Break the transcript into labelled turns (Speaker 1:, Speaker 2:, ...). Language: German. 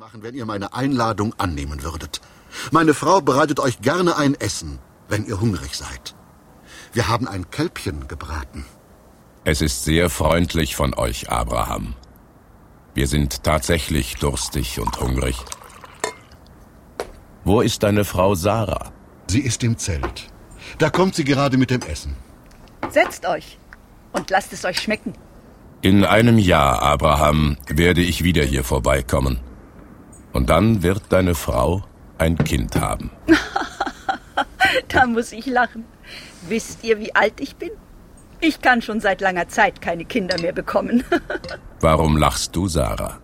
Speaker 1: machen, wenn ihr meine Einladung annehmen würdet. Meine Frau bereitet euch gerne ein Essen, wenn ihr hungrig seid. Wir haben ein Kälbchen gebraten.
Speaker 2: Es ist sehr freundlich von euch, Abraham. Wir sind tatsächlich durstig und hungrig. Wo ist deine Frau Sarah?
Speaker 1: Sie ist im Zelt. Da kommt sie gerade mit dem Essen.
Speaker 3: Setzt euch und lasst es euch schmecken.
Speaker 2: In einem Jahr, Abraham, werde ich wieder hier vorbeikommen. Und dann wird deine Frau ein Kind haben.
Speaker 3: Da muss ich lachen. Wisst ihr, wie alt ich bin? Ich kann schon seit langer Zeit keine Kinder mehr bekommen.
Speaker 2: Warum lachst du, Sarah?